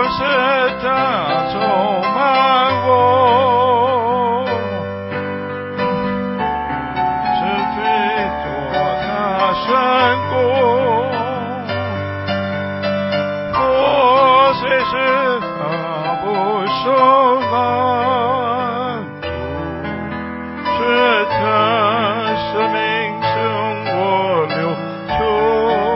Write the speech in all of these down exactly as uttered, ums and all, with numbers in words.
是他充满我，是非做他胜过，我虽是他不受拦阻，是他生命向我流出。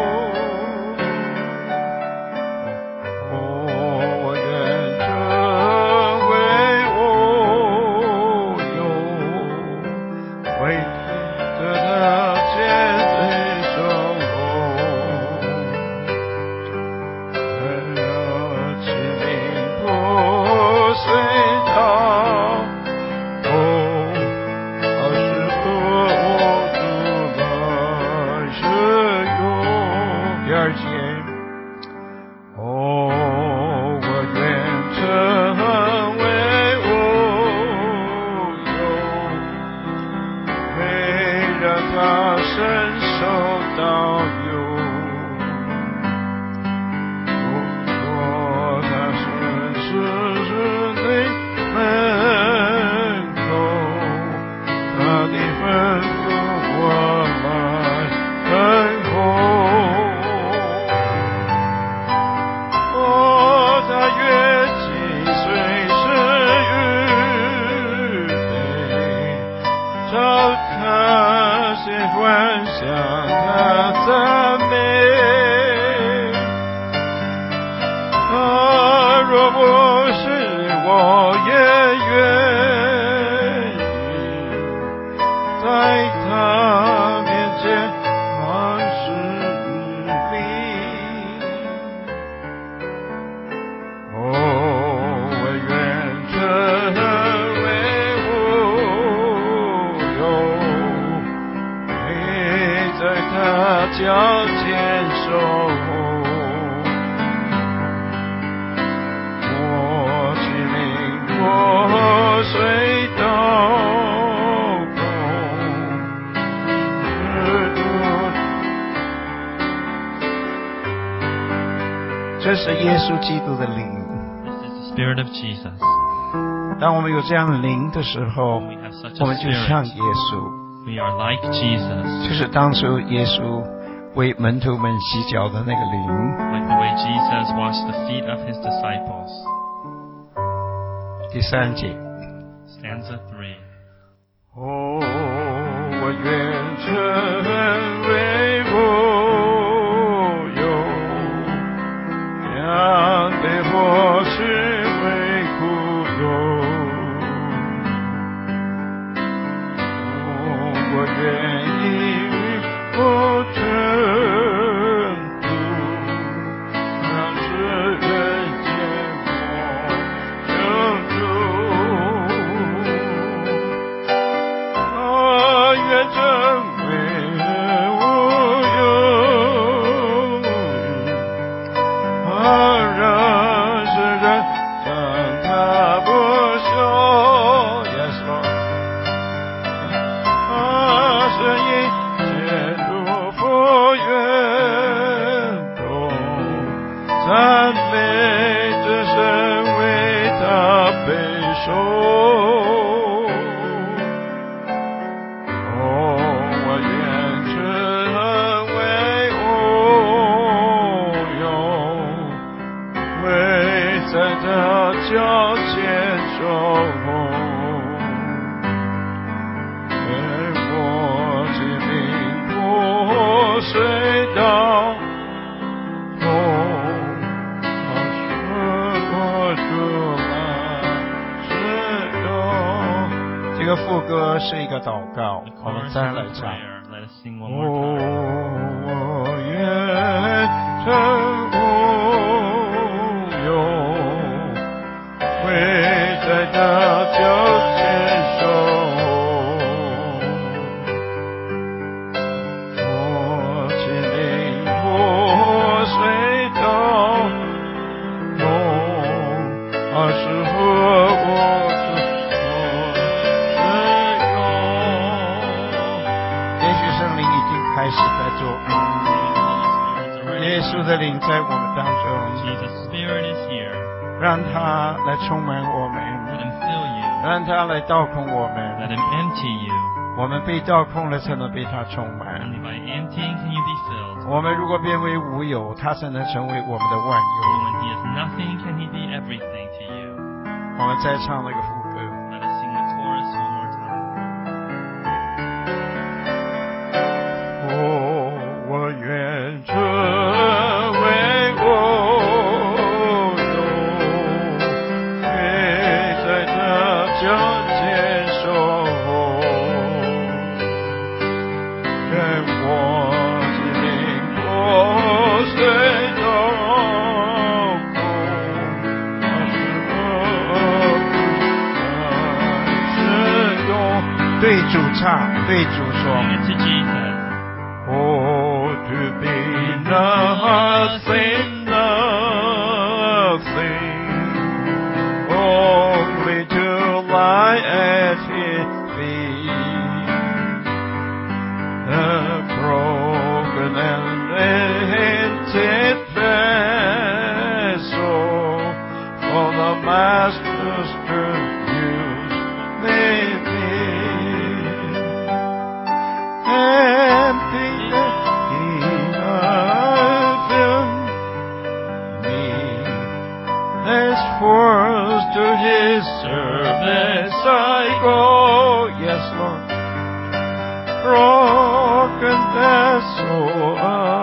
这是耶稣基督的灵。 This is the Spirit of Jesus. 当我们有这样的灵的时候， When we have such 我 a 们就像 Spirit, 耶稣， we are like Jesus. 就是当初耶稣为门徒们洗脚的那个灵。 Like the way Jesus washed the feet of his disciples. 第三节 Stanza three. 哦，我愿成为我有将被火是为苦忧。哦，我愿意我成都，让世人见我成就。啊，愿成为我有啊，让世人将它不朽。Yes, Lord. 啊，声音渐入佛园中，赞美之神为他备受。脚前手，为我之名破碎到风，使我主满使用。这个副歌是一个祷告，我们再来唱。哦，我愿成在他脚前手，我亲临破碎到梦，而是和我使用。也许圣灵已经开始在做，耶稣的灵在我们当中。 Jesus' Spirit is here. 让他来充满我们， Let him fill you. 让他来倒空我 Let 们。 him empty you. 我们被倒空了，才能被他充满。 Only by emptying can you be filled. 我们如果变为无有，他才能成为我们的万 And 有。 when he is nothing, can he be everything to you? 我们再唱那个副歌。 Let us sing the chorus one more time. 哦，我愿成为我有，飞在他脚前守候，愿我心破碎到空，那是何时用？对主唱，对主说。 Sing it to Jesus. Oh, to be nothing, nothing, only to lie at His feet, a broken and empty vessel for the Master's to use me be. Empty to His service I go, yes Lord, broken vessel